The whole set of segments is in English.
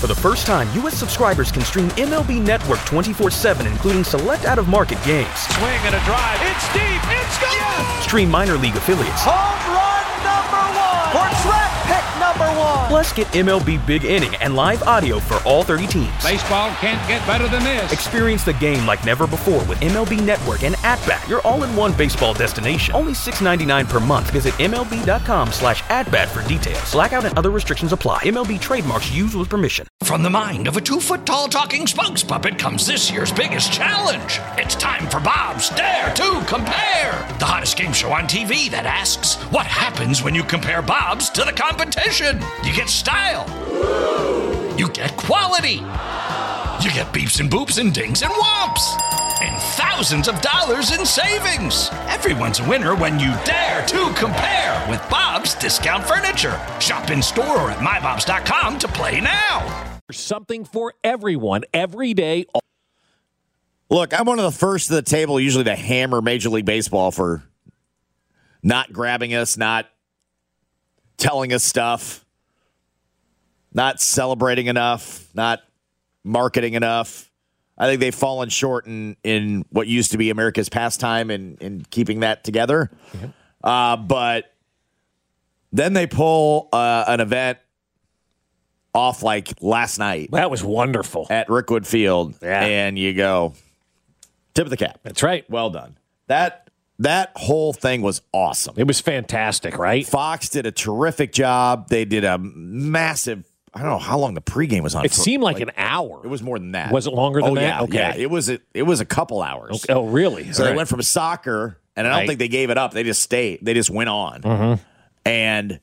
For the first time, U.S. subscribers can stream MLB Network 24/7, including select out-of-market games. Swing and a drive. It's deep. It's gone. Yes! Stream minor league affiliates. Home run number 1. Or draft pick number 1. Plus, get MLB Big Inning and live audio for all 30 teams. Baseball can't get better than this. Experience the game like never before with MLB Network and At-Bat, your all-in-one baseball destination. Only $6.99 per month. Visit MLB.com/atbat for details. Blackout and other restrictions apply. MLB trademarks used with permission. From the mind of a 2-foot-tall talking Spunks puppet comes this year's biggest challenge. It's time for Bob's Dare to Compare, the hottest game show on TV that asks, what happens when you compare Bob's to the competition? You get style. You get quality. You get beeps and boops and dings and whomps. And thousands of dollars in savings. Everyone's a winner when you dare to compare with Bob's Discount Furniture. Shop in store or at mybobs.com to play now. Something for everyone every day. Look, I'm one of the first to the table usually to hammer Major League Baseball for not grabbing us, not telling us stuff, not celebrating enough, not marketing enough. I think they've fallen short in what used to be America's pastime in keeping that together. Mm-hmm. But then they pull an event off like last night. That was wonderful. At Rickwood Field. Yeah. And you go, tip of the cap. That's right. Well done. That whole thing was awesome. It was fantastic, right? Fox did a terrific job. They did a massive, I don't know how long the pregame was on. It seemed like an hour. It was more than that. Was it longer than that? Yeah, okay. Yeah, it was a couple hours. Okay. Oh, really? So they went from soccer, and I don't think they gave it up. They just stayed. They just went on. Mm-hmm. And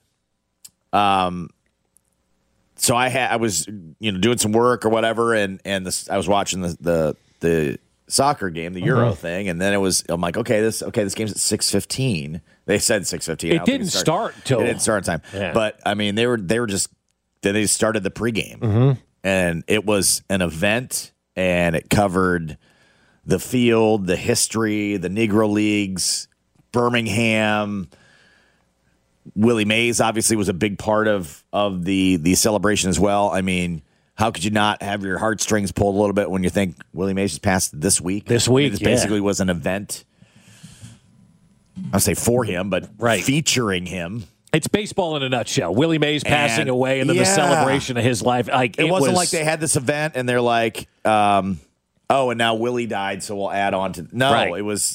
so I was doing some work or whatever, and I was watching the soccer game, the Euro thing, and then I'm like, okay, this game's at 6:15. They said 6:15. It didn't start till it didn't start on time. Yeah. But I mean, they started the pregame, and it was an event, and it covered the field, the history, the Negro Leagues, Birmingham. Willie Mays obviously was a big part of the celebration as well. I mean, how could you not have your heartstrings pulled a little bit when you think Willie Mays just passed this week? This week, this basically was an event. I'll say for him, but featuring him. It's baseball in a nutshell. Willie Mays passing away, and then the celebration of his life. Like it wasn't like they had this event and they're like, and now Willie died, so we'll add on to. No, it was.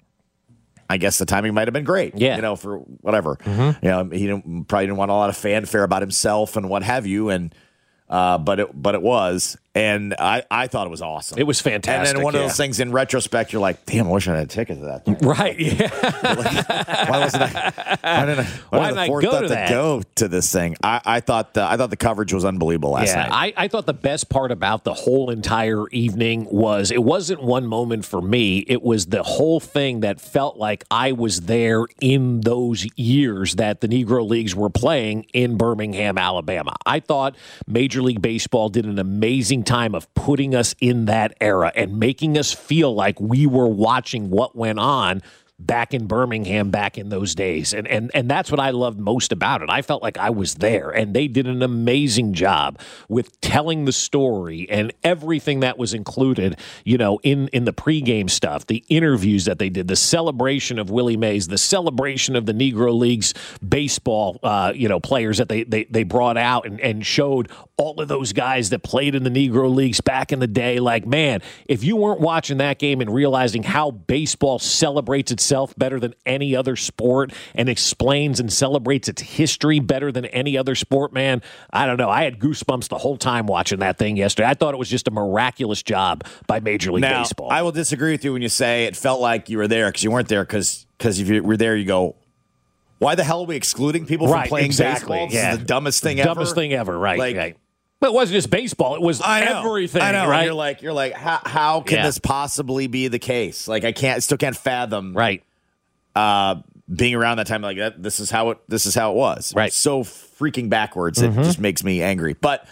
I guess the timing might have been great. Yeah, for whatever. Mm-hmm. He probably didn't want a lot of fanfare about himself and what have you, and. But it was, and I thought it was awesome. It was fantastic. And then one of those things in retrospect, you're like, damn, I wish I had a ticket to that thing. Right? Yeah. Why wasn't I? Why didn't I go to this thing? I thought the coverage was unbelievable last night. I thought the best part about the whole entire evening was it wasn't one moment for me. It was the whole thing that felt like I was there in those years that the Negro Leagues were playing in Birmingham, Alabama. I thought Major League Baseball did an amazing time of putting us in that era and making us feel like we were watching what went on back in Birmingham back in those days. And that's what I loved most about it. I felt like I was there, and they did an amazing job with telling the story and everything that was included, in the pregame stuff, the interviews that they did, the celebration of Willie Mays, the celebration of the Negro Leagues baseball, players that they brought out and showed all of those guys that played in the Negro Leagues back in the day. Like, man, if you weren't watching that game and realizing how baseball celebrates itself better than any other sport and explains and celebrates its history better than any other sport, man, I don't know. I had goosebumps the whole time watching that thing yesterday. I thought it was just a miraculous job by Major League Baseball. I will disagree with you when you say it felt like you were there, because you weren't there, because if you were there, you go, why the hell are we excluding people from playing baseball? This is the dumbest thing ever. Dumbest thing ever, right. But it wasn't just baseball; it was everything. I know. Right? You're like, how can this possibly be the case? Like, I still can't fathom. Right. Being around that time, like that. This is how it was. Right. It's so freaking backwards. It just makes me angry. But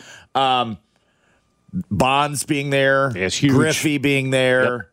Bonds being there, huge. Griffey being there,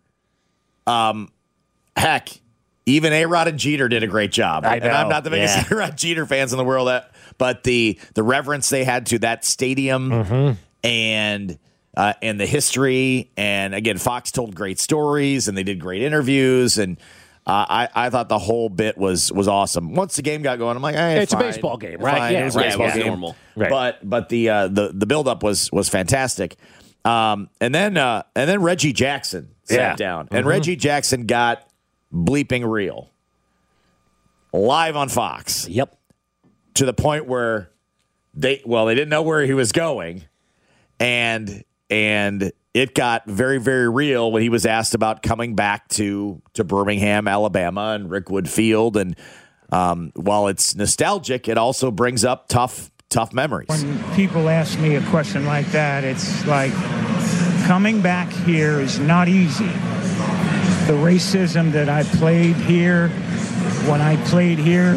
heck, even A-Rod and Jeter did a great job. I know. And I'm not the biggest A-Rod Jeter fans in the world, but the reverence they had to that stadium and the history. And again, Fox told great stories, and they did great interviews, and I thought the whole bit was awesome. Once the game got going, I'm like, hey, it's fine. A baseball game, right? Fine. Yeah, it was a baseball game. Normal. Right. But the buildup was fantastic. And then Reggie Jackson sat down, and Reggie Jackson got bleeping real live on Fox. Yep. To the point where they didn't know where he was going, and it got very, very real when he was asked about coming back to Birmingham, Alabama, and Rickwood Field. And while it's nostalgic, it also brings up tough memories. When people ask me a question like that, it's like coming back here is not easy. The racism that I played here, when I played here,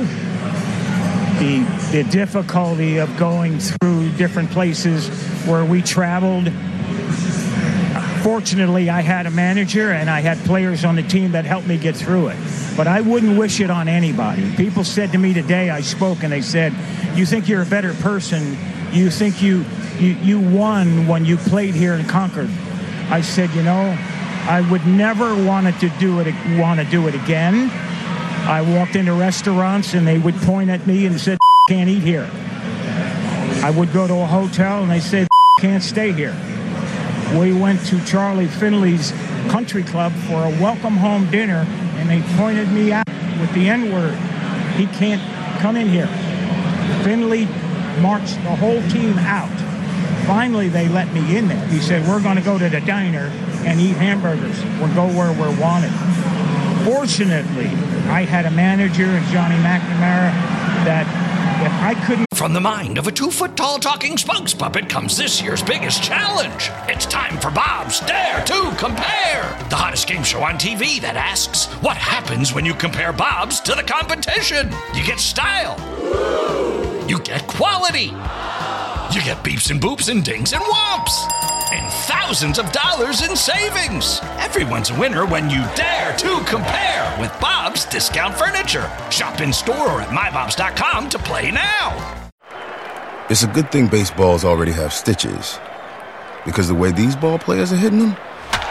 the difficulty of going through different places where we traveled. Fortunately, I had a manager and I had players on the team that helped me get through it. But I wouldn't wish it on anybody. People said to me today, I spoke, and they said, you think you're a better person? You think you won when you played here in Concord? I said, I would never want to do it again. I walked into restaurants and they would point at me and said, can't eat here. I would go to a hotel and they said, can't stay here. We went to Charlie Finley's country club for a welcome home dinner, and they pointed me out with the N-word. He can't come in here. Finley marched the whole team out. Finally, they let me in there. He said, we're going to go to the diner and eat hamburgers. We'll go where we're wanted. Fortunately, I had a manager, Johnny McNamara, that if I couldn't... From the mind of a 2-foot-tall talking spokes puppet comes this year's biggest challenge. It's time for Bob's Dare to Compare, the hottest game show on TV that asks, what happens when you compare Bob's to the competition? You get style. You get quality. You get beeps and boops and dings and whomps. And thousands of dollars in savings. Everyone's a winner when you dare to compare with Bob's Discount Furniture. Shop in store or at mybobs.com to play now. It's a good thing baseballs already have stitches, because the way these ball players are hitting them,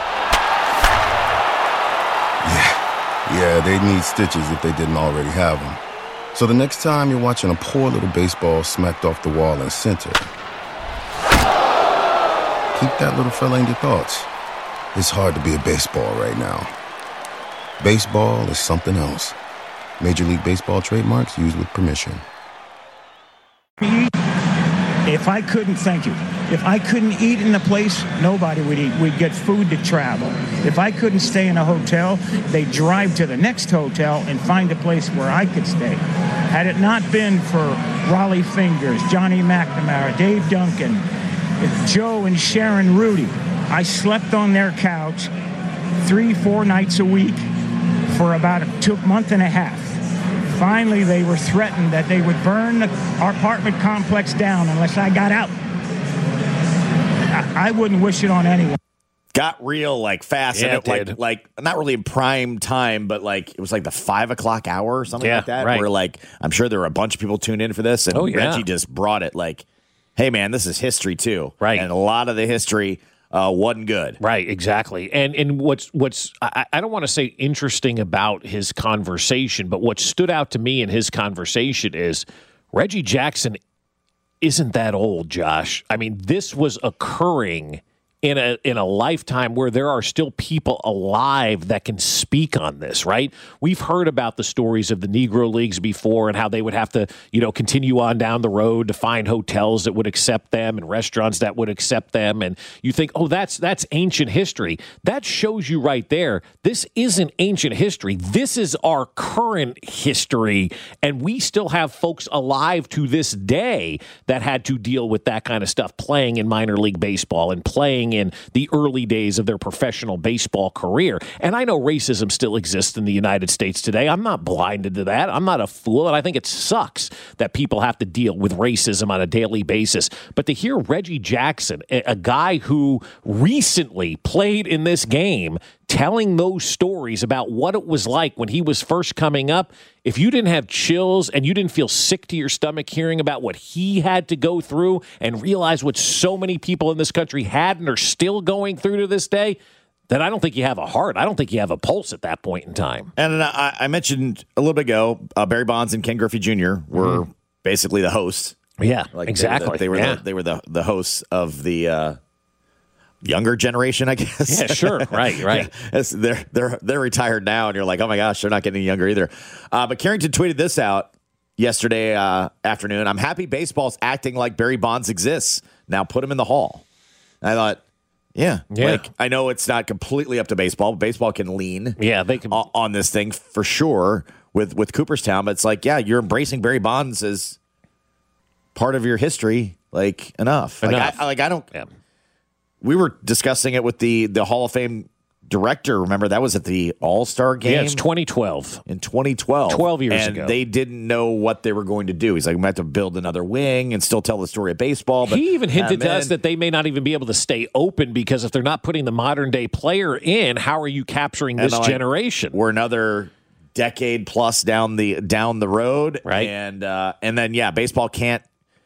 yeah, they need stitches if they didn't already have them. So the next time you're watching a poor little baseball smacked off the wall in center, keep that little fella in your thoughts. It's hard to be a baseball right now. Baseball is something else. Major League Baseball trademarks used with permission. If I couldn't, thank you. If I couldn't eat in the place, nobody would eat. We'd get food to travel. If I couldn't stay in a hotel, they'd drive to the next hotel and find a place where I could stay. Had it not been for Raleigh Fingers, Johnny McNamara, Dave Duncan, Joe and Sharon Rudy, I slept on their couch 3-4 nights a week for about a month and a half. Finally, they were threatened that they would burn our apartment complex down unless I got out. I wouldn't wish it on anyone. Got real fast. Yeah, and it like not really in prime time, but it was the 5 o'clock hour or something like that. Right. Where I'm sure there were a bunch of people tuned in for this, and Reggie just brought it hey man, this is history too. Right. And a lot of the history wasn't good. Right, exactly. And what's I don't want to say interesting about his conversation, but what stood out to me in his conversation is Reggie Jackson isn't that old, Josh. I mean, this was occurring in a lifetime where there are still people alive that can speak on this, right? We've heard about the stories of the Negro Leagues before and how they would have to, continue on down the road to find hotels that would accept them and restaurants that would accept them. And you think, oh, that's ancient history. That shows you right there, this isn't ancient history. This is our current history. And we still have folks alive to this day that had to deal with that kind of stuff, playing in minor league baseball and playing in the early days of their professional baseball career. And I know racism still exists in the United States today. I'm not blinded to that. I'm not a fool. And I think it sucks that people have to deal with racism on a daily basis. But to hear Reggie Jackson, a guy who recently played in this game, telling those stories about what it was like when he was first coming up, if you didn't have chills and you didn't feel sick to your stomach hearing about what he had to go through and realize what so many people in this country had and are still going through to this day, then I don't think you have a heart. I don't think you have a pulse at that point in time. And I mentioned a little bit ago, Barry Bonds and Ken Griffey Jr. were basically the hosts. Yeah, exactly. They were the hosts of the younger generation, I guess. Yeah, sure. Right. Yeah, they're retired now, and you're like, oh my gosh, they're not getting any younger either. But Carrington tweeted this out yesterday afternoon. I'm happy baseball's acting like Barry Bonds exists. Now put him in the Hall. And I thought, yeah. Like, I know it's not completely up to baseball, but baseball can lean they can on this thing for sure with Cooperstown. But it's like, yeah, you're embracing Barry Bonds as part of your history. Like, enough. I don't. Yeah. We were discussing it with the Hall of Fame director. Remember, that was at the All-Star game? Yeah, it's 2012. In 2012. 12 years ago. And they didn't know what they were going to do. He's like, we might have to build another wing and still tell the story of baseball. But he even hinted to us that they may not even be able to stay open because if they're not putting the modern-day player in, how are you capturing this generation? We're another decade plus down the road. Right. And then, baseball can't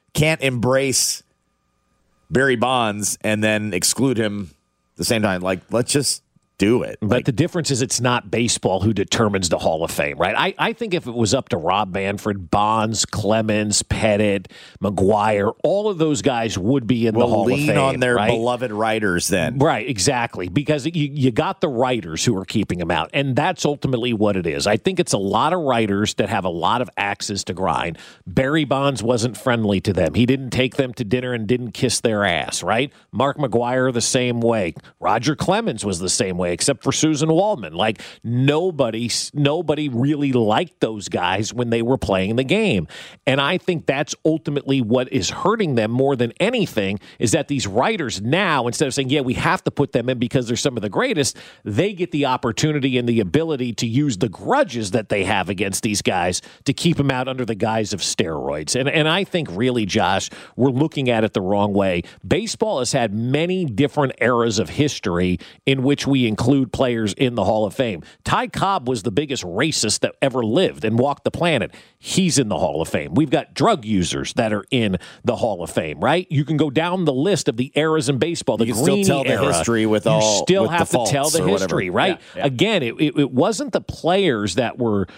embrace Barry Bonds and then exclude him at the same time. Like, let's just do it. But the difference is it's not baseball who determines the Hall of Fame, right? I think if it was up to Rob Manfred, Bonds, Clemens, Pettit, McGuire, all of those guys would be in the Hall of Fame. Lean on their right? beloved writers then. Right, exactly. Because you got the writers who are keeping them out, and that's ultimately what it is. I think it's a lot of writers that have a lot of axes to grind. Barry Bonds wasn't friendly to them. He didn't take them to dinner and didn't kiss their ass, right? Mark McGuire the same way. Roger Clemens was the same way, except for Susan Waldman. Like, nobody really liked those guys when they were playing the game. And I think that's ultimately what is hurting them more than anything, is that these writers now, instead of saying, yeah, we have to put them in because they're some of the greatest, they get the opportunity and the ability to use the grudges that they have against these guys to keep them out under the guise of steroids. And I think really, Josh, we're looking at it the wrong way. Baseball has had many different eras of history in which we include players in the Hall of Fame. Ty Cobb was the biggest racist that ever lived and walked the planet. He's in the Hall of Fame. We've got drug users that are in the Hall of Fame, right? You can go down the list of the eras in baseball. The Greeny still tell era. The history with you still have to tell the history, right? Yeah. Again, it wasn't the players that were,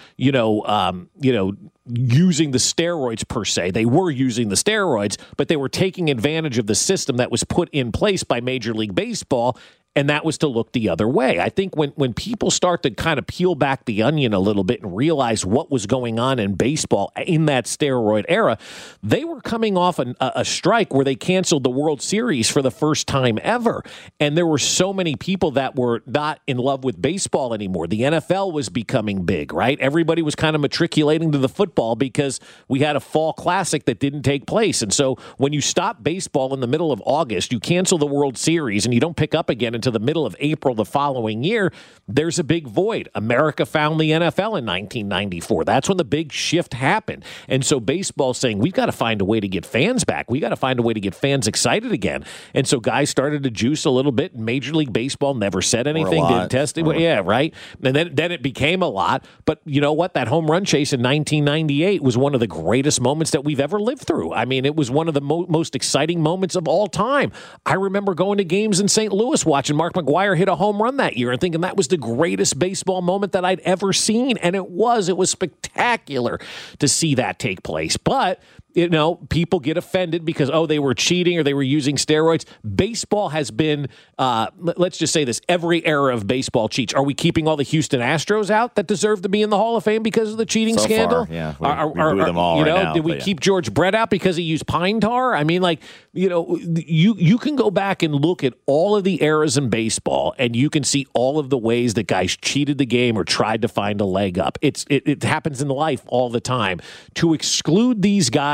using the steroids per se. They were using the steroids, but they were taking advantage of the system that was put in place by Major League Baseball, and that was to look the other way. I think when people start to kind of peel back the onion a little bit and realize what was going on in baseball in that steroid era, they were coming off a strike where they canceled the World Series for the first time ever. And there were so many people that were not in love with baseball anymore. The NFL was becoming big, right? Everybody was kind of matriculating to the football because we had a fall classic that didn't take place. And so when you stop baseball in the middle of August, you cancel the World Series, and you don't pick up again until the middle of April the following year, there's a big void. America found the NFL in 1994. That's when the big shift happened. And so baseball's saying, we've got to find a way to get fans back. We got to find a way to get fans excited again. And so guys started to juice a little bit. Major League Baseball never said anything, didn't test it. Yeah, right. And then it became a lot. But you know what? That home run chase in 1998 was one of the greatest moments that we've ever lived through. I mean, it was one of the most exciting moments of all time. I remember going to games in St. Louis watching Mark McGuire hit a home run that year and thinking that was the greatest baseball moment that I'd ever seen. And it was spectacular to see that take place. But people get offended because, they were cheating or they were using steroids. Baseball has been, let's just say this, every era of baseball cheats. Are we keeping all the Houston Astros out that deserve to be in the Hall of Fame because of the cheating scandal? Far, yeah. We boo them all right now. Did we keep George Brett out because he used pine tar? I mean, you can go back and look at all of the eras in baseball, and you can see all of the ways that guys cheated the game or tried to find a leg up. It happens in life all the time. To exclude these guys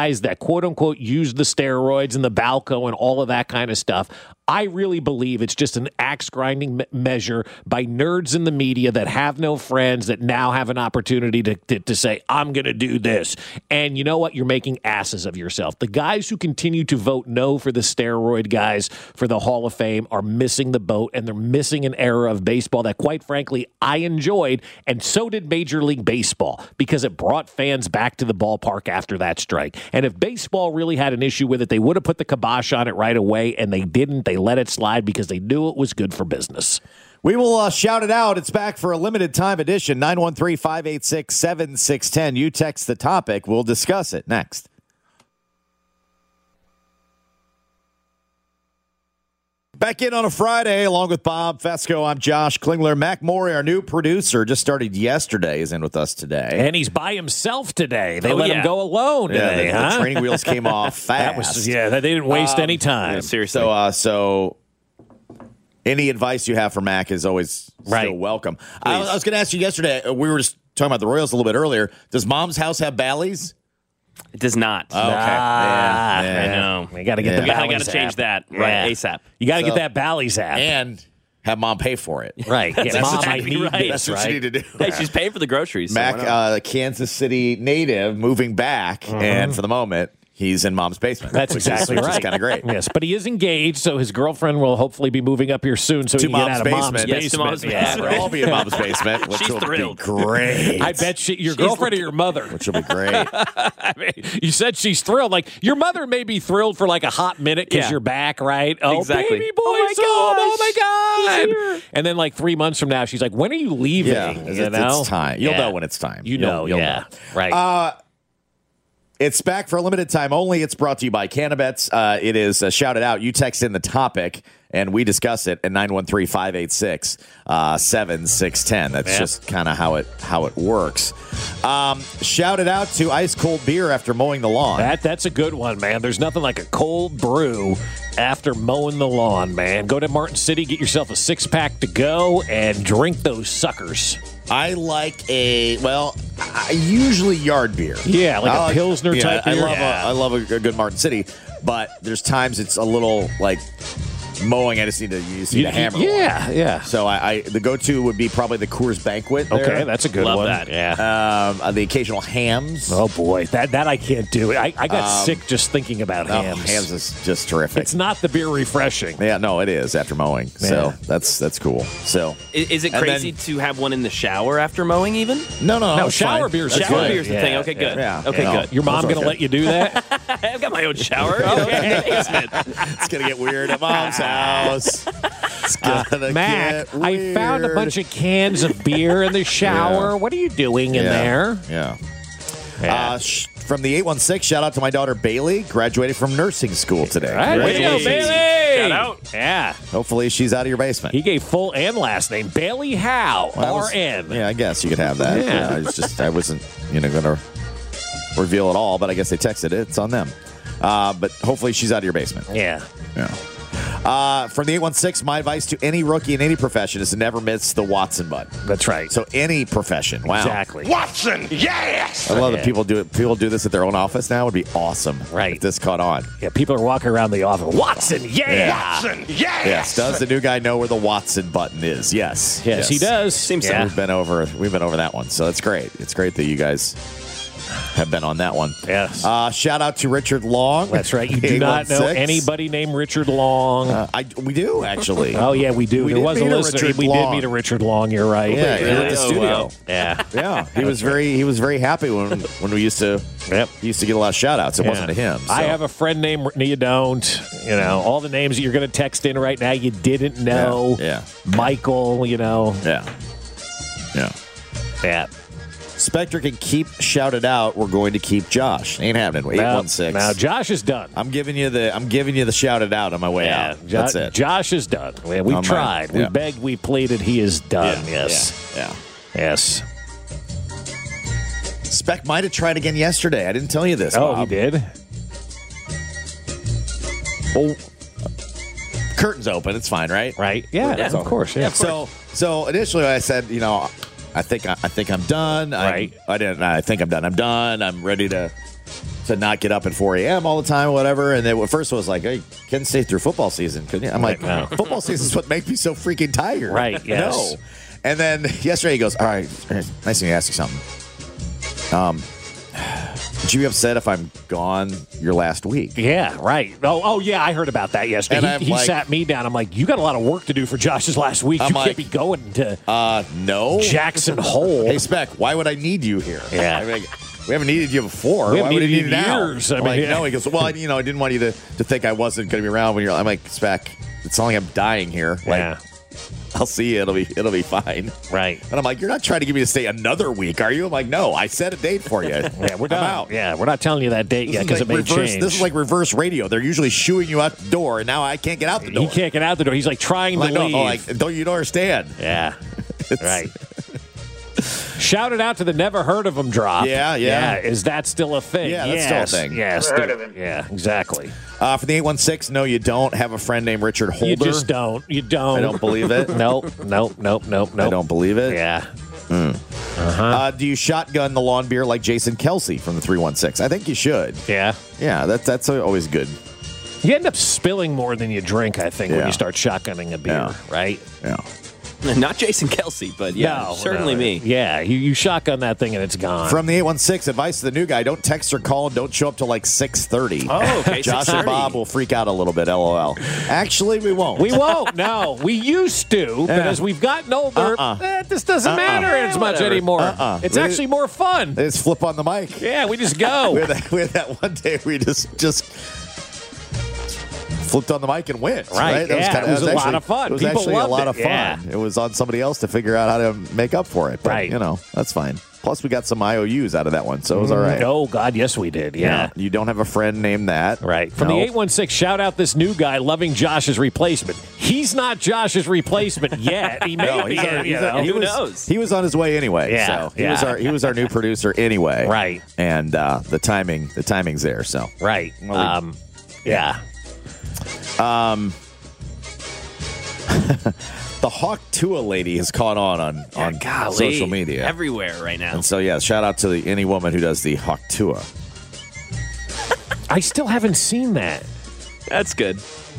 guys that quote-unquote use the steroids and the Balco and all of that kind of stuff. I really believe it's just an axe-grinding measure by nerds in the media that have no friends that now have an opportunity to say, I'm going to do this. And you know what? You're making asses of yourself. The guys who continue to vote no for the steroid guys for the Hall of Fame are missing the boat, and they're missing an era of baseball that, quite frankly, I enjoyed, and so did Major League Baseball, because it brought fans back to the ballpark after that strike. And if baseball really had an issue with it, they would have put the kibosh on it right away, and they didn't. They let it slide because they knew it was good for business. We will shout it out. It's back for a limited time edition, 913-586-7610. You text the topic. We'll discuss it next. Back in on a Friday, along with Bob Fesco. I'm Josh Klingler. Mac Morey, our new producer, just started yesterday, is in with us today. And he's by himself today. They let him go alone today, the training wheels came off fast. They didn't waste any time. Yeah, seriously. So any advice you have for Mac is always still welcome. I was going to ask you yesterday, we were just talking about the Royals a little bit earlier. Does Mom's house have Bally's? It does not. Oh, okay. I know. We got to get the Bally's got to change that ASAP. You got to get that Bally's app. And have Mom pay for it. Right. That's Mom, exactly I need right. this, That's what you need to do. Hey, she's paying for the groceries. Mac, Kansas City native, moving back, and for the moment, he's in Mom's basement. That's exactly right. Which is kind of great. Yes, but he is engaged, so his girlfriend will hopefully be moving up here soon, so he can get out of Mom's basement. Yes, to Mom's basement. We'll all be in Mom's basement, which She's will thrilled. be great. I bet your girlfriend or your mother. Which will be great. I mean, you said she's thrilled. Like, your mother may be thrilled for like a hot minute because you're back, right? Oh, exactly. Baby boy, oh my God. And then like 3 months from now, she's like, when are you leaving? Yeah, it's time. You'll know when it's time. You'll know. Right. It's back for a limited time only. It's brought to you by Cannabets. It is shouted out. You text in the topic, and we discuss it at 913-586-7610. That's just kind of how it works. Shout it out to ice cold beer after mowing the lawn. That's a good one, man. There's nothing like a cold brew after mowing the lawn, man. Go to Martin City, get yourself a 6-pack to go, and drink those suckers. I like usually yard beer. Yeah, like a Pilsner type beer. I love a good Martin City, but there's times it's a little like mowing. I just need to hammer. Yeah. So the go-to would be probably the Coors Banquet. There. Okay, that's a good one. Love that. Yeah. The occasional hams. Oh boy, that I can't do it. I got sick just thinking about hams. Hams is just terrific. It's not the beer refreshing. Yeah, no, it is after mowing. So that's cool. So is it crazy to have one in the shower after mowing? Even no. Shower beer's the thing. Okay, good. Yeah, okay, good. Your mom gonna let you do that? I've got my own shower. It's gonna get weird at Mom's house. Mac, I found a bunch of cans of beer in the shower. Yeah. What are you doing in there? Yeah. From the 816, shout out to my daughter Bailey, graduated from nursing school today. Right. Way to go, Bailey! Shout out. Yeah. Hopefully she's out of your basement. He gave full and last name. Bailey Howe, RN. Yeah, I guess you could have that. Yeah. I wasn't going to reveal it all, but I guess they texted it. It's on them. But hopefully she's out of your basement. Yeah. From the 816, my advice to any rookie in any profession is to never miss the Watson button. That's right. So any profession. Wow. Exactly. Watson, yes! I love that people do it. People do this at their own office now. It would be awesome. Right. If this caught on. Yeah, people are walking around the office. Watson, Watson, yes! Yes. Does the new guy know where the Watson button is? Yes. Yes, he does. Seems So we've been over that one. So that's great. It's great that you guys have been on that one. Yes. Shout out to Richard Long. That's right. You do not know anybody named Richard Long. We do, actually. Oh, yeah, we do. There was a listener. We did meet a Richard Long. You're right. Yeah, here at the studio. Wow. Yeah. Yeah. He was very happy when we used to he used to get a lot of shout outs. It wasn't to him. So. I have a friend named you don't. All the names that you're going to text in right now you didn't know. Yeah. Michael, Yeah. Yeah. Spectre can keep shouted out. We're going to keep Josh. Ain't happening. 816. Now Josh is done. I'm giving you the shouted out on my way out. That's it. Josh is done. We've tried. We begged. We pleaded. He is done. Yes. Yeah. Yes. Spec might have tried again yesterday. I didn't tell you this. Oh, Bob. he did? Well, curtain's open. It's fine, right? Right. Yeah, of course. Yeah. So initially I said, I think I'm done. Right. I think I'm done. I'm done. I'm ready to to not get up at 4 a.m. all the time, or whatever. And then at first it was like, hey, couldn't stay through football season, couldn't you? I'm like, no. Football season is what makes me so freaking tired. Right, yes. No. And then yesterday he goes, all right, nice of you to ask you something. Would you be upset if I'm gone your last week? Yeah, right. Oh, yeah, I heard about that yesterday. And He sat me down. I'm like, you got a lot of work to do for Josh's last week. You can't be going to no. Jackson Hole. Hey, Speck, why would I need you here? Yeah. I mean, we haven't needed you before. We haven't Why would I needed need you now? years. I mean, like, yeah. no, he goes, well, I didn't want you to think I wasn't going to be around when you're. I'm like, Speck, it's not like I'm dying here. Like, Yeah. I'll see you. It'll be fine. Right. And I'm like, you're not trying to get me to stay another week, are you? I'm like, no, I set a date for you. Yeah, we're I'm done. out. Yeah, we're not telling you that date yet because it may change. This is like reverse radio. They're usually shooing you out the door, and now I can't get out the door. He can't get out the door. He's like trying to leave. You don't understand. Yeah. Right. Shout it out to the Never Heard of Him drop. Yeah. Is that still a thing? Yeah, that's still a thing. Yeah, Never heard of him. Yeah, exactly. For the 816, no, you don't have a friend named Richard Holder. You just don't. You don't. I don't believe it. Nope. I don't believe it. Yeah. Do you shotgun the lawn beer like Jason Kelsey from the 316? I think you should. Yeah. Yeah, that's always good. You end up spilling more than you drink, I think, when Yeah. you start shotgunning a beer, right? Yeah. Not Jason Kelsey, but yeah, certainly me. Yeah, you shotgun that thing and it's gone. From the 816, advice to the new guy: don't text or call and don't show up till like 6:30. Oh, okay. Josh and 6:30. Bob will freak out a little bit. LOL. Actually, we won't. We won't. No, we used to, but Yeah. as we've gotten older, this doesn't matter as much Whatever. anymore. It's actually more fun. They just flip on the mic. Yeah, we just go. We had that one day we just flipped on the mic and went. Right, yeah, it was a lot of fun. It was People actually a loved lot it, of fun. yeah. It was on somebody else to figure out how to make up for it. But, Right. that's fine. Plus, we got some IOUs out of that one, so it was all right. Oh, God, yes, we did. Yeah. You don't have a friend named that. Right. From No. the 816, shout out this new guy loving Josh's replacement. He's not Josh's replacement yet. He may No, be. Who knows? He was on his way anyway. Yeah, So he was our new producer anyway. Right. And the timing's there. So Right. Well, Yeah. the Hawk Tua lady has caught on Golly, social media. everywhere right now. And so, shout out to any woman who does the Hawk Tua. I still haven't seen that. That's good.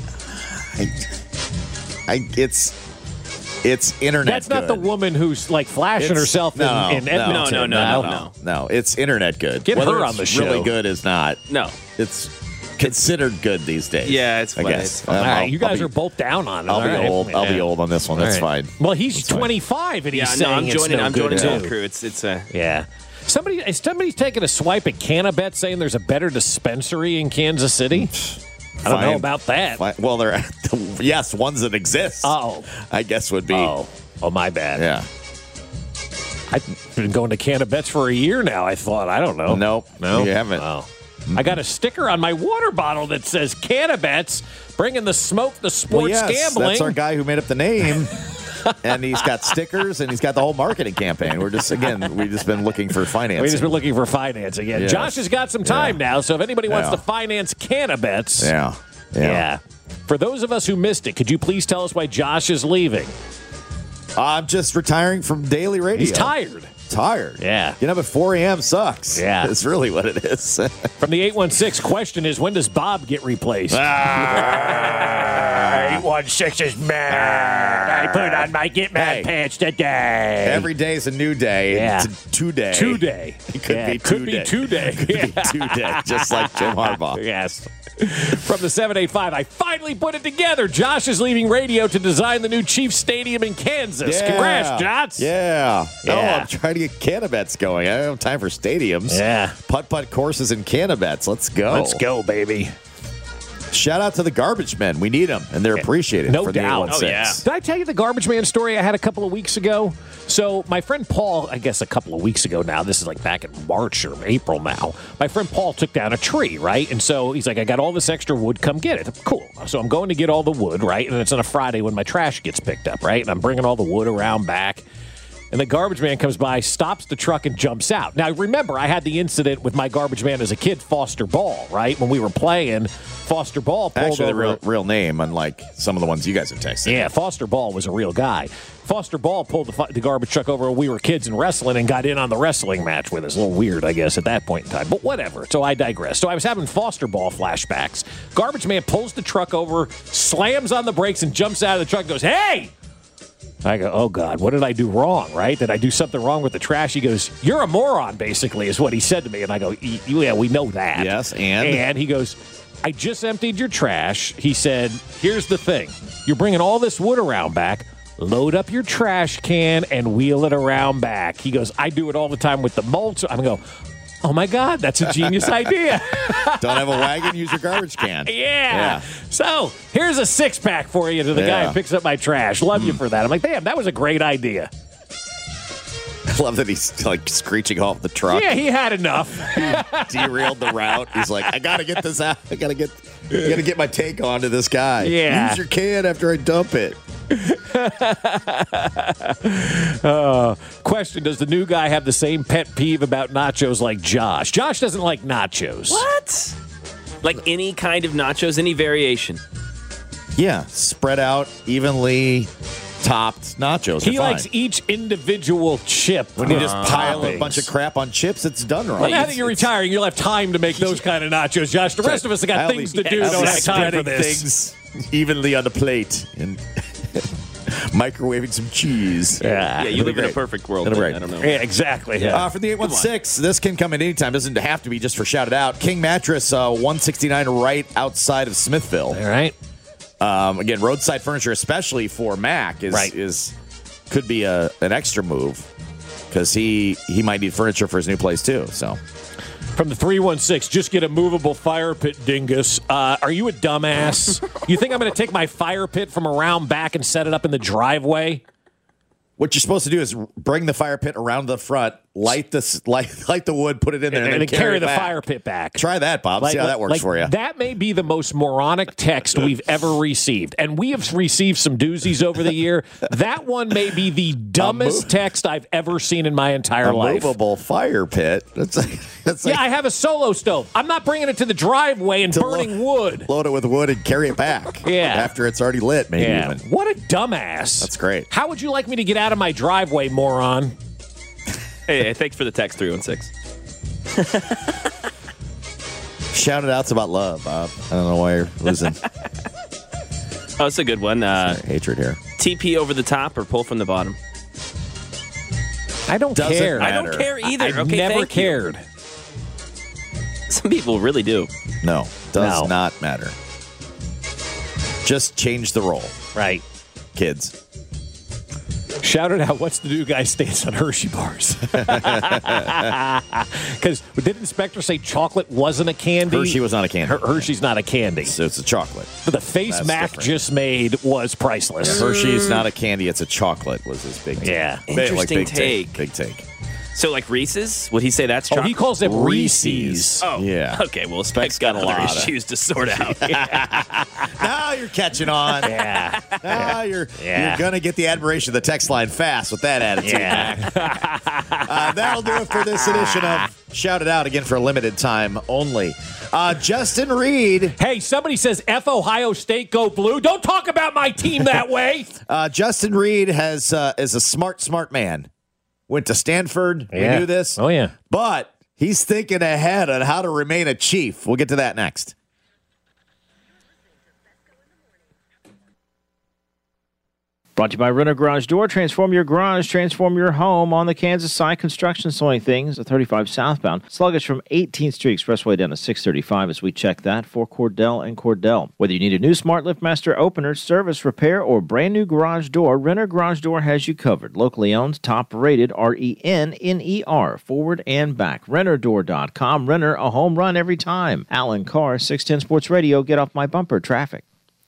It's internet. That's not good. the woman who's like flashing It's- herself in Edmonton. No. It's internet good. Get Whether her it's on the show. Really good is not. No. It's considered good these days. Yeah, it's I fine. guess. It's fine. All right, I'll you guys be- are both down on it. I'll be All right. old. I'll be Yeah. old on this one. That's All right. fine. Well, he's That's fine. 25 and he's Yeah, saying no, I'm it's joining. no I'm joining good the too. crew. It's Yeah. Somebody's taking a swipe at Cannabet saying there's a better dispensary in Kansas City. I don't know Fine. about that. Fine. Well, there. Yes, ones that exist. Oh. I guess would be. Oh, my bad. Yeah. I've been going to Cannabets for a year now, I thought. I don't know. Nope. No? You haven't. Oh. I got a sticker on my water bottle that says Cannabets, bringing the smoke, the sports Well, yes, gambling. that's our guy who made up the name. And he's got stickers and he's got the whole marketing campaign. We've just been looking for financing. We've just been looking for financing. Yeah. Yes. Josh has got some time now, so if anybody wants Yeah. to finance Cannabets. Yeah. For those of us who missed it, could you please tell us why Josh is leaving? I'm just retiring from daily radio. He's tired. Tired. Yeah. Getting up at 4 a.m. sucks. Yeah. It's really what it is. From the 816, question is, when does Bob get replaced? 816 is mad. I put on my Get Mad pants today. Every day is a new day. Yeah. It's a two-day. Two-day. It could Yeah, be could two-day. be two-day. Could be two-day, just like Jim Harbaugh. Yes. From the 785, I finally put it together. Josh is leaving radio to design the new Chiefs Stadium in Kansas. Yeah. Congrats, Josh. Yeah. Yeah. Oh, I'm trying to get Cannabets going. I don't have time for stadiums. Yeah. Putt-putt courses and Cannabets. Let's go. Let's go, baby. Shout out to the garbage men. We need them, and they're appreciated. No for the doubt. 816. Oh, yeah. Did I tell you the garbage man story I had a couple of weeks ago? So my friend Paul, I guess a couple of weeks ago now, this is like back in March or April now, my friend Paul took down a tree, right? And so he's like, I got all this extra wood, come get it. Cool. So I'm going to get all the wood, right? And it's on a Friday when my trash gets picked up, right? And I'm bringing all the wood around back. And the garbage man comes by, stops the truck, and jumps out. Now, remember, I had the incident with my garbage man as a kid, Foster Ball, right? When we were playing, Foster Ball pulled Actually, over. the real name, unlike some of the ones you guys have texted. Yeah, Foster Ball was a real guy. Foster Ball pulled the garbage truck over when we were kids in wrestling and got in on the wrestling match with us. A little weird, I guess, at that point in time. But whatever. So I digress. So I was having Foster Ball flashbacks. Garbage man pulls the truck over, slams on the brakes, and jumps out of the truck and goes, "Hey!" I go, "Oh, God, what did I do wrong, right? Did I do something wrong with the trash?" He goes, "You're a moron," basically, is what he said to me. And I go, "Yeah, we know that." Yes, and? And he goes, "I just emptied your trash." He said, "Here's the thing. You're bringing all this wood around back. Load up your trash can and wheel it around back." He goes, "I do it all the time with the mulch." I'm going, "Oh, my God, that's a genius idea." Don't have a wagon, use your garbage can. Yeah. So here's a 6-pack for you to the guy who picks up my trash. Love you for that. I'm like, damn, that was a great idea. I love that he's like screeching off the truck. Yeah, he had enough. Derailed the route. He's like, I gotta get this out. I gotta get my take onto this guy. Yeah. Use your can after I dump it. Question, does the new guy have the same pet peeve about nachos like Josh? Josh doesn't like nachos. What? Like any kind of nachos, any variation? Yeah, spread out evenly topped nachos. He likes each individual chip. When you just pile a bunch of crap on chips, it's done wrong. Well, now that you're retiring, you'll have time to make those kind of nachos, Josh. The rest of us have got things to do. Don't have time for this. Things evenly on the plate and microwaving some cheese. Yeah, you live in a perfect world. Right. I don't know. Yeah, exactly. Yeah. For the 816, this can come in anytime. Doesn't have to be just for Shout It Out. King Mattress, 169 right outside of Smithville. All right. Again, roadside furniture, especially for Mac, could be an extra move because he might need furniture for his new place too. So, from the 316, just get a movable fire pit, dingus. Are you a dumbass? You think I'm going to take my fire pit from around back and set it up in the driveway? What you're supposed to do is bring the fire pit around the front, light the wood, put it in there, and then carry the back. fire pit back. Try that, Bob. See how that works for you. That may be the most moronic text we've ever received. And we have received some doozies over the year. That one may be the dumbest text I've ever seen in my entire life. A movable fire pit. That's yeah, I have a solo stove. I'm not bringing it to the driveway and burning wood. Load it with wood and carry it back. Yeah. After it's already lit, maybe even. What a dumbass. That's great. How would you like me to get out of my driveway, moron? Hey, thanks for the text, 316. Shout it out's about love, Bob. I don't know why you're losing. Oh, it's a good one. Hatred here. TP over the top or pull from the bottom? I don't care. I don't care either. I've never cared. Some people really do. No, does not matter. Just change the role. Right. Kids. Shout it out. What's the new guy's stance on Hershey bars? Because did Inspector say chocolate wasn't a candy? Hershey was not a candy. Hershey's not a candy. So it's a chocolate. But the face Mac just made was priceless. Hershey's not a candy. It's a chocolate was his big take. Yeah. Interesting big take. Big take. So like Reese's? Would he say that's chocolate? Oh, he calls it Reese's. Oh, yeah. Okay, well, Spec's got a lot of issues to sort out. Now you're catching on. Yeah. Now you're going to get the admiration of the text line fast with that attitude. Yeah. That'll do it for this edition of Shout It Out, again for a limited time only. Justin Reed. Hey, somebody says F Ohio State go blue. Don't talk about my team that way. Justin Reed is a smart man. Went to Stanford. Yeah. We knew this. Oh, yeah. But he's thinking ahead on how to remain a Chief. We'll get to that next. Brought to you by Renner Garage Door. Transform your garage, transform your home on the Kansas side. Construction slowing things at 35 southbound. Sluggish from 18th Street Expressway down to 635 as we check that for Cordell and Cordell. Whether you need a new Smart LiftMaster opener, service, repair, or brand new garage door, Renner Garage Door has you covered. Locally owned, top rated, RENNER, forward and back. RennerDoor.com. Renner, a home run every time. Alan Carr, 610 Sports Radio. Get off my bumper. Traffic.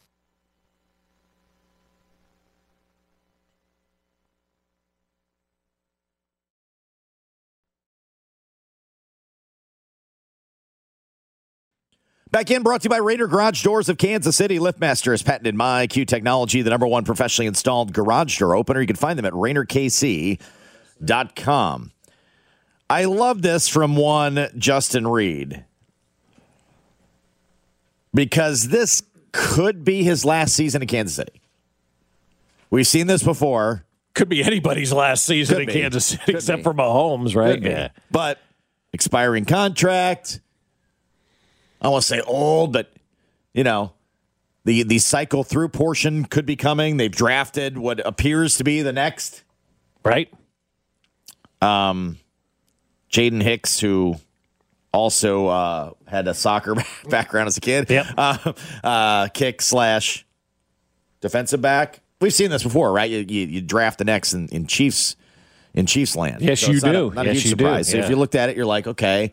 Back in, brought to you by Raider Garage Doors of Kansas City. LiftMaster has patented MyQ technology, the #1 professionally installed garage door opener. You can find them at RainerKC.com. sports.com. I love this from one Justin Reed, because this could be his last season in Kansas City. We've seen this before. Could be anybody's last season in Kansas City, except for Mahomes, right? Yeah. But expiring contract. I don't want to say old, but, the cycle through portion could be coming. They've drafted what appears to be the next. Right. Jaden Hicks, who also had a soccer background as a kid. Yep. Kick / defensive back. We've seen this before, right? You draft the next in Chiefs land. Yes, so you do. Not a huge surprise. Do. So yeah. if you looked at it, you're like, okay.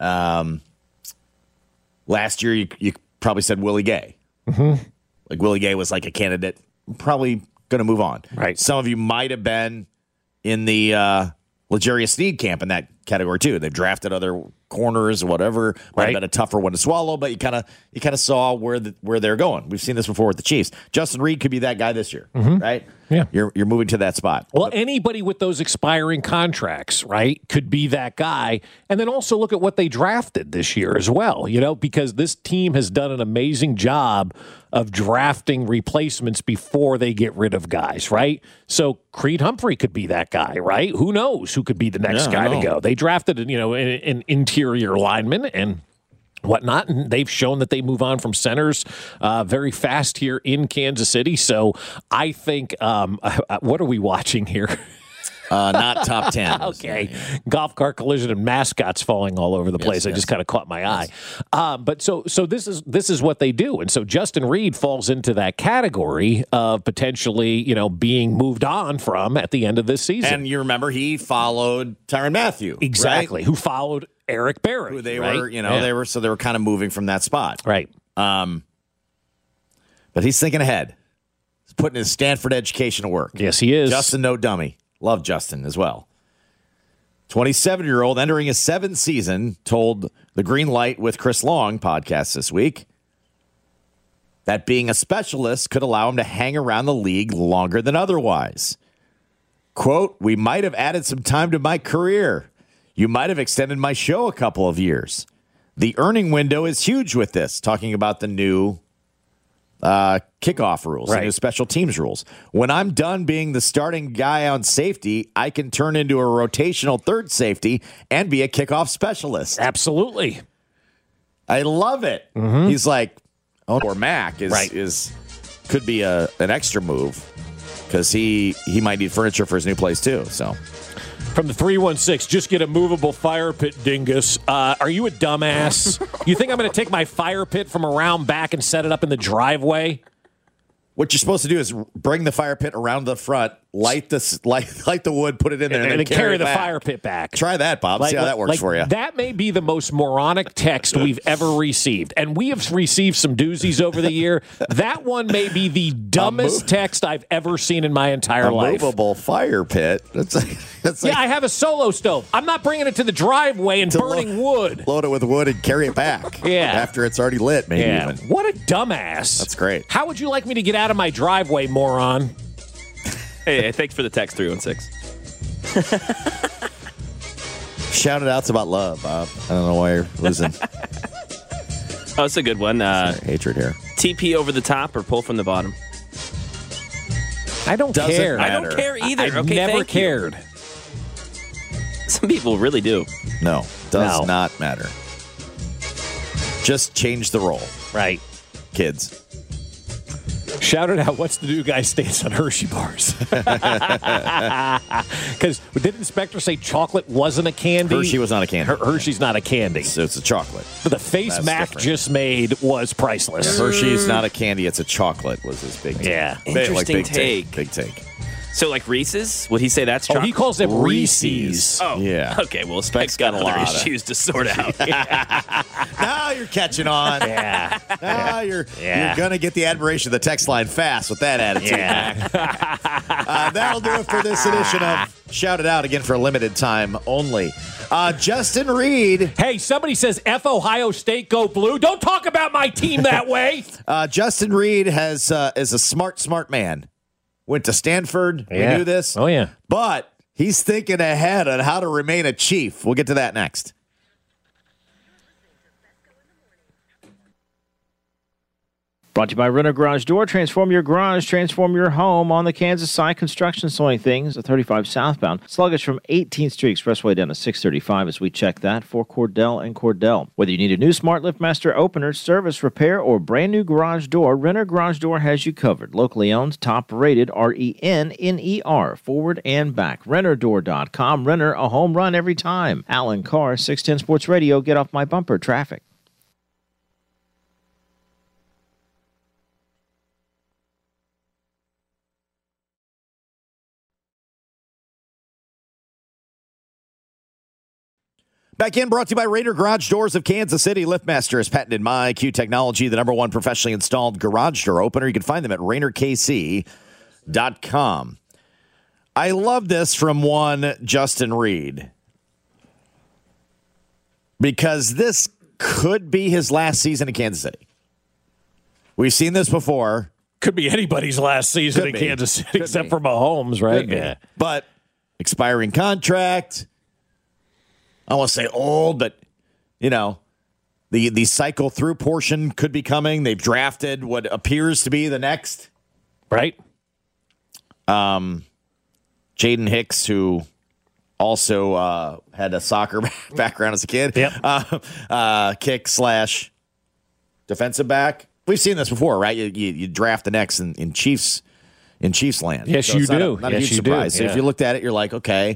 Last year, you probably said Willie Gay. Mm-hmm. Like Willie Gay was like a candidate, probably going to move on. Right. Some of you might have been in the L'Jarius Sneed camp in that category too. They've drafted other corners or whatever. Might have been a tougher one to swallow, but you kind of saw where they're going. We've seen this before with the Chiefs. Justin Reed could be that guy this year, right? Yeah, you're moving to that spot. Well, anybody with those expiring contracts, right, could be that guy. And then also look at what they drafted this year as well, because this team has done an amazing job of drafting replacements before they get rid of guys, right? So Creed Humphrey could be that guy, right? Who knows who could be the next guy to go? They drafted, an interior lineman and whatnot, and they've shown that they move on from centers very fast here in Kansas City. So I think, what are we watching here? Not top 10. Okay. Golf cart collision and mascots falling all over the place. I just kind of caught my eye. But so this is what they do. And so Justin Reed falls into that category of potentially, being moved on from at the end of this season. And you remember he folled Tyrann Mathieu. Exactly. Right? Who followed Eric Berry. Who they right? were, they were kind of moving from that spot. Right. But he's thinking ahead. He's putting his Stanford education to work. Yes, he is. Justin, no dummy. Love Justin as well. 27-year-old entering his 7th season told the Green Light with Chris Long podcast this week that being a specialist could allow him to hang around the league longer than otherwise. Quote, "We might have added some time to my career. You might have extended my show a couple of years. The earning window is huge with this," talking about the new kickoff rules, the new special teams rules. "When I'm done being the starting guy on safety, I can turn into a rotational third safety and be a kickoff specialist." Absolutely. I love it. Mm-hmm. He's like, or Mac is could be an extra move because he might need furniture for his new place too. So. From the 316, just get a movable fire pit, dingus. Are you a dumbass? You think I'm going to take my fire pit from around back and set it up in the driveway? What you're supposed to do is bring the fire pit around the front, light the wood, put it in there, and then carry the back. fire pit back. Try that, Bob. See how that works for you. That may be the most moronic text we've ever received. And we have received some doozies over the year. That one may be the dumbest text I've ever seen in my entire life. A movable fire pit. That's like, I have a solo stove. I'm not bringing it to the driveway and burning wood. Load it with wood and carry it back. After it's already lit, maybe even. What a dumbass. That's great. How would you like me to get out of my driveway, moron? Hey, thanks for the text, 316. Shout it outs about love, Bob. I don't know why you're losing. Oh, it's a good one. Hatred here. TP over the top or pull from the bottom? I don't care. I don't care either. I've never cared. Some people really do. No, does not matter. Just change the role. Right. Kids. Shout it out. What's the new guy's stance on Hershey bars? Because did Inspector say chocolate wasn't a candy? Hershey was not a candy. Hershey's not a candy. So it's a chocolate. But the face Mac just made was priceless. Hershey's not a candy. It's a chocolate was his big take. Yeah. Interesting take. Big take. So like Reese's? Would he say that's chocolate? Oh, he calls them Reese's. Oh, yeah. Okay, well, Spec's got a lot of issues to sort out. Now you're catching on. Yeah. Now you're going to get the admiration of the text line fast with that attitude. Yeah. That'll do it for this edition of Shout It Out, again for a limited time only. Justin Reed. Hey, somebody says F Ohio State go blue. Don't talk about my team that way. Justin Reed is a smart man. Went to Stanford. Yeah. We knew this. Oh, yeah. But He's thinking ahead on how to remain a Chief. We'll get to that next. Brought to you by Renner Garage Door. Transform your garage, transform your home on the Kansas side. Construction slowing things at 35 southbound. Sluggish from 18th Street Expressway down to 635 as we check that for Cordell and Cordell. Whether you need a new Smart LiftMaster opener, service, repair, or brand new garage door, Renner Garage Door has you covered. Locally owned, top rated, RENNER, forward and back. RennerDoor.com. Renner, a home run every time. Alan Carr, 610 Sports Radio. Get off my bumper. Traffic. Back in, brought to you by Raider Garage Doors of Kansas City. LiftMaster has patented MyQ technology, the number one professionally installed garage door opener. You can find them at RainerKC.com. I love this from one Justin Reed, because this could be his last season in Kansas City. We've seen this before. Could be anybody's last season in Kansas City except for Mahomes, right? Yeah. But expiring contract. I don't want to say old, but, you know, the cycle through portion could be coming. They've drafted what appears to be the next. Right. Jaden Hicks, who also had a soccer background as a kid. Yep. Kick / defensive back. We've seen this before, right? You draft the next in Chiefs land. Yes, so you do. Not a huge surprise. So if you looked at it, you're like, okay.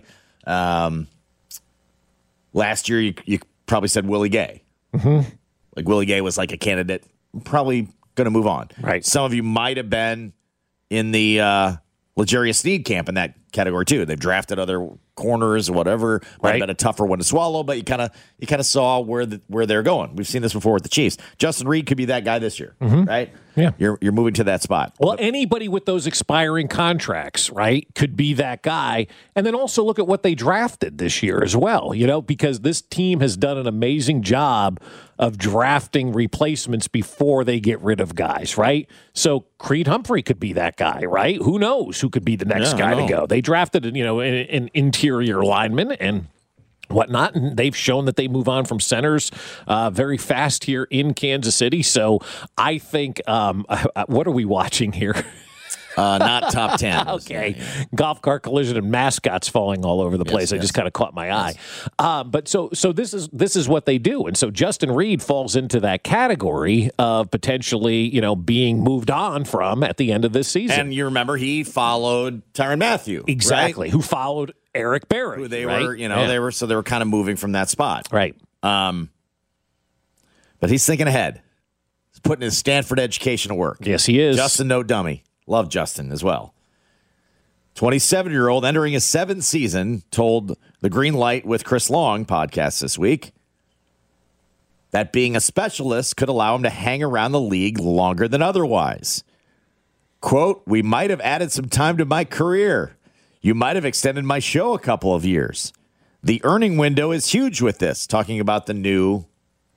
Last year, you probably said Willie Gay. Mm-hmm. Like, Willie Gay was like a candidate, probably going to move on. Right. Some of you might have been in the L'Jarius Sneed camp in that category, too. They've drafted other corners or whatever. Might have been a tougher one to swallow, but you kind of saw where they're going. We've seen this before with the Chiefs. Justin Reed could be that guy this year, right? Yeah. You're moving to that spot. Well, anybody with those expiring contracts, right, could be that guy. And then also look at what they drafted this year as well, you know, because this team has done an amazing job of drafting replacements before they get rid of guys, right? So Creed Humphrey could be that guy, right? Who knows who could be the next guy to go? They drafted, you know, an interior lineman and whatnot, and they've shown that they move on from centers very fast here in Kansas City. So I think, what are we watching here? Not top 10. Okay. Golf cart collision and mascots falling all over the place. I just kind of caught my eye. But so this is what they do. And so Justin Reed falls into that category of potentially, you know, being moved on from at the end of this season. And you remember he followed Tyrann Mathieu. Exactly. Right? Who followed Eric Berry. Who they right? were, you know, they were kind of moving from that spot. Right. But he's thinking ahead. He's putting his Stanford education to work. Yes, he is. Justin, no dummy. Love Justin as well. 27-year-old entering his 7th season told the Green Light with Chris Long podcast this week that being a specialist could allow him to hang around the league longer than otherwise. Quote, "We might have added some time to my career. You might have extended my show a couple of years. The earning window is huge with this," talking about the new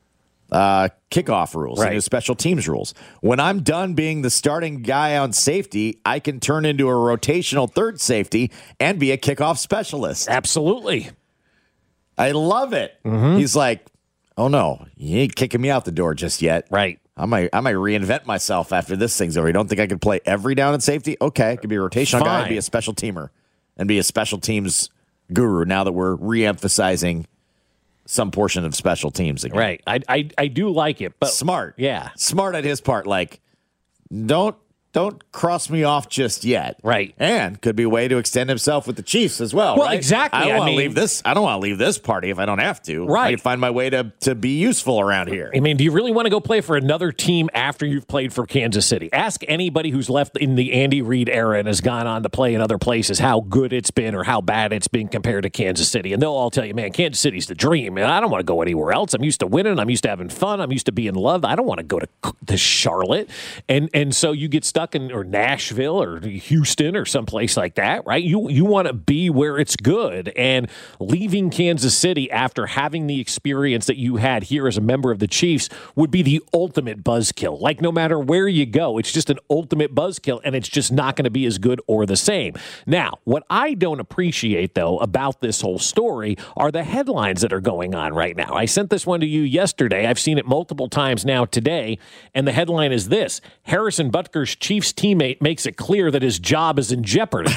kickoff rules, the new special teams rules. "When I'm done being the starting guy on safety, I can turn into a rotational third safety and be a kickoff specialist." Absolutely. I love it. Mm-hmm. He's like, "Oh no, you ain't kicking me out the door just yet." Right. I might reinvent myself after this thing's over. You don't think I could play every down at safety? Okay, I could be a rotational guy and be a special teamer and be a special teams guru now that we're re-emphasizing some portion of special teams again. Right. I do like it, but smart. Yeah. Smart at his part. Like, don't cross me off just yet. Right. And could be a way to extend himself with the Chiefs as well. Well, right? exactly. I don't want to leave this. I don't want to leave this party if I don't have to. Right. I can find my way to be useful around here. I mean, do you really want to go play for another team after you've played for Kansas City? Ask anybody who's left in the Andy Reid era and has gone on to play in other places how good it's been or how bad it's been compared to Kansas City. And they'll all tell you, man, Kansas City's the dream. And I don't want to go anywhere else. I'm used to winning. I'm used to having fun. I'm used to being loved. I don't want to go to Charlotte. And so you get stuck stuck in or Nashville or Houston or someplace like that, right? You want to be where it's good. And leaving Kansas City after having the experience that you had here as a member of the Chiefs would be the ultimate buzzkill. Like, no matter where you go, it's just an ultimate buzzkill, and it's just not going to be as good or the same. Now, what I don't appreciate, though, about this whole story are the headlines that are going on right now. I sent this one to you yesterday. I've seen it multiple times now today, and the headline is this: Harrison Butker's Chiefs teammate makes it clear that his job is in jeopardy.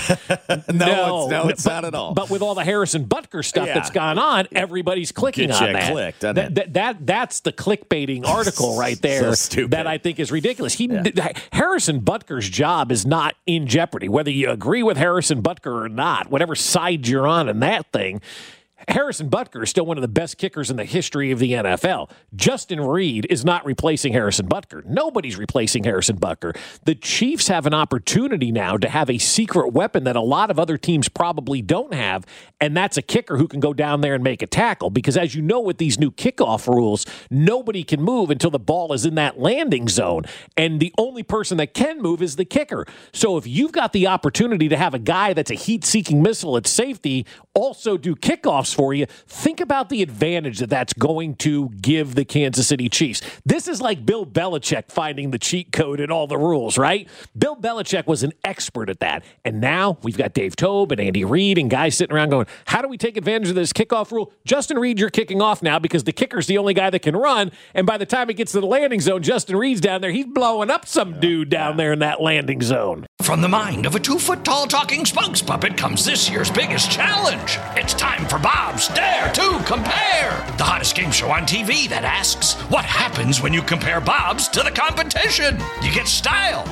No, it's not at all. But with all the Harrison Butker stuff that's gone on, everybody's clicking on that. Clicked, that's the clickbaiting article right there that I think is ridiculous. Harrison Butker's job is not in jeopardy, whether you agree with Harrison Butker or not, whatever side you're on in that thing. Harrison Butker is still one of the best kickers in the history of the NFL. Justin Reed is not replacing Harrison Butker. Nobody's replacing Harrison Butker. The Chiefs have an opportunity now to have a secret weapon that a lot of other teams probably don't have, and that's a kicker who can go down there and make a tackle. Because as you know, with these new kickoff rules, nobody can move until the ball is in that landing zone, and the only person that can move is the kicker. So if you've got the opportunity to have a guy that's a heat-seeking missile at safety also do kickoffs for you, think about the advantage that that's going to give the Kansas City Chiefs. This is like Bill Belichick finding the cheat code in all the rules, right? Bill Belichick was an expert at that. And now we've got Dave Tobe and Andy Reid and guys sitting around going, how do we take advantage of this kickoff rule? Justin Reed, you're kicking off now because the kicker's the only guy that can run. And by the time it gets to the landing zone, Justin Reed's down there. He's blowing up some dude down there in that landing zone. From the mind of a 2-foot-tall talking spokes puppet comes this year's biggest challenge. It's time for Bob's Dare to Compare, the hottest game show on TV that asks, what happens when you compare Bob's to the competition? You get style.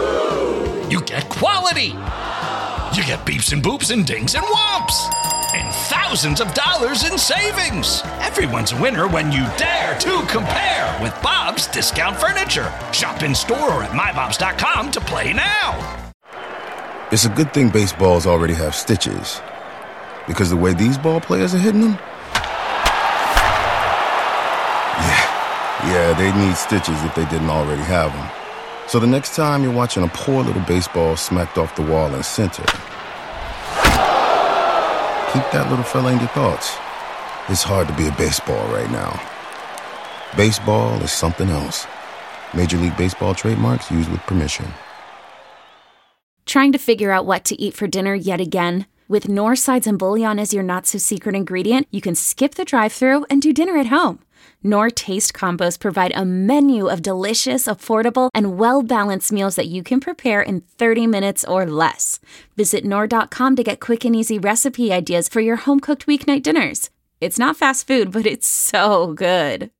You get quality. You get beeps and boops and dings and whomps. And thousands of dollars in savings. Everyone's a winner when you dare to compare with Bob's Discount Furniture. Shop in store or at mybobs.com to play now. It's a good thing baseballs already have stitches, because the way these ball players are hitting them, yeah, they need stitches if they didn't already have them. So the next time you're watching a poor little baseball smacked off the wall in center, keep that little fella in your thoughts. It's hard to be a baseball right now. Baseball is something else. Major League Baseball trademarks used with permission. Trying to figure out what to eat for dinner yet again? With Knorr sides and bouillon as your not-so-secret ingredient, you can skip the drive-thru and do dinner at home. Knorr Taste Combos provide a menu of delicious, affordable, and well-balanced meals that you can prepare in 30 minutes or less. Visit Knorr.com to get quick and easy recipe ideas for your home-cooked weeknight dinners. It's not fast food, but it's so good.